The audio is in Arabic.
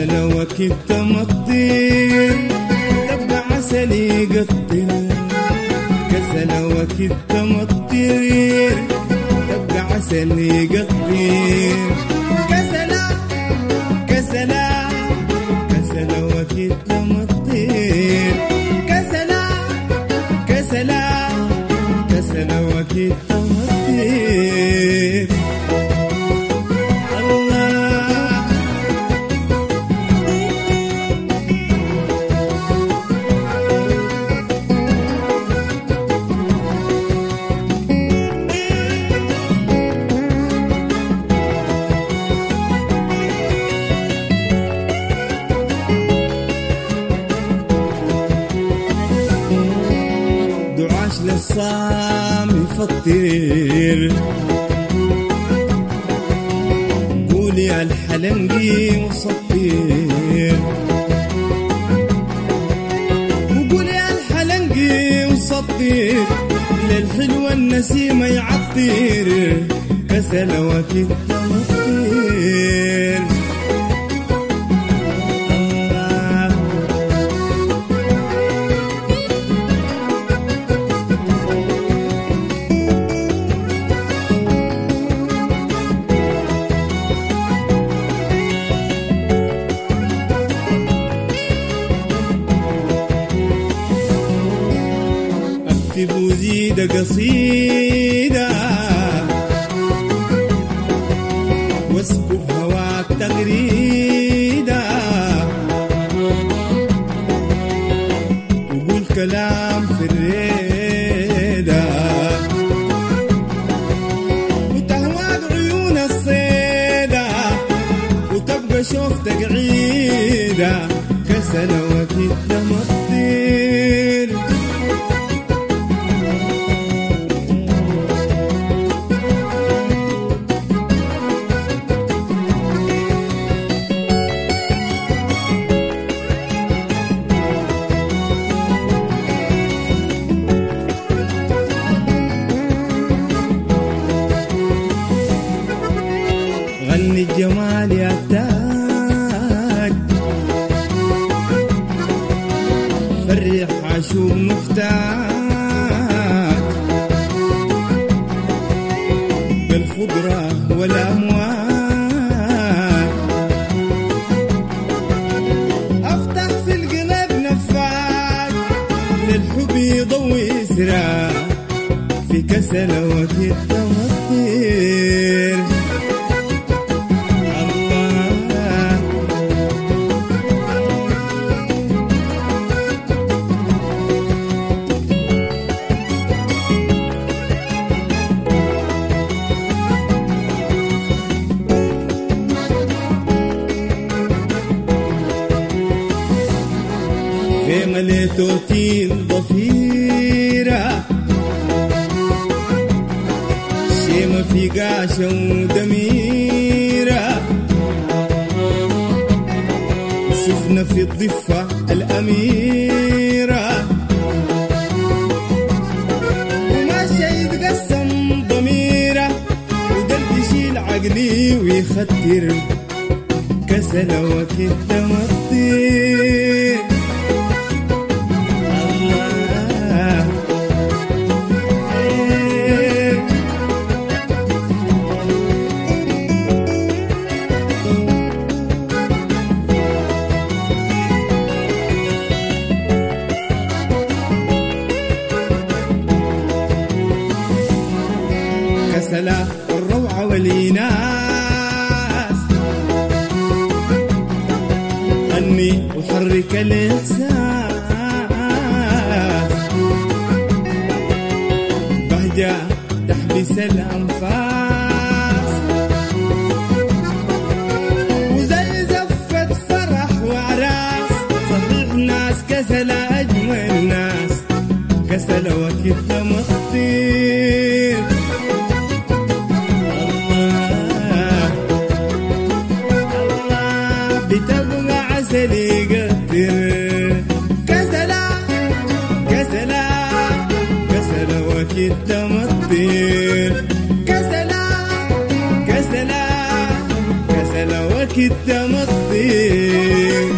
كسلة وكنت مطير تبقى عسل يقطر، كسلة وكنت مطير تبقى عسل يقطر، كسلة كسلة كسلة وكنت مطير، كسلة كسلة كسلة وكنت مطير. دعاش للصام يفطر، قولي على الحلنقي وصطير، وقولي على الحلنقي وصطير للحلوة النسيمة يعطير، كسلة وكنت مطير. اكتب وزيد قصيدة واسكب هواك تغريدة، وقول كلام في الريدة، وتهواد عيون الصيدة وتبقى شوفتك عيدة، كسلة وكنت مطير. غني الجمال يا تاج، فرح عاشوق محتاج، بالخضرة والأموال، أفتح في القلب نفاج للحب يضوي سراج، في كسلة وكنت مطير. خيمة لتوتين ضفيرة، شيمة في قاشة ودميرة، شفنا في الضفة الأميرة، وماشي يتقسم ضميرة ودرب يشيل عقلي ويختر، كسلة وكنت مطير. كسلة والروعة والإناس، غني وحرك الإحساس، بهجة تحبس الأنفاس، وزي زفة فرح وعراس، صحيح ناس كسلة أجمل ناس، كسلة وكنت مطير. بتبقى عسل يقطر، كسلة كسلة كسلة وكنت مطير، كسلة كسلة كسلة وكنت وكنت مطير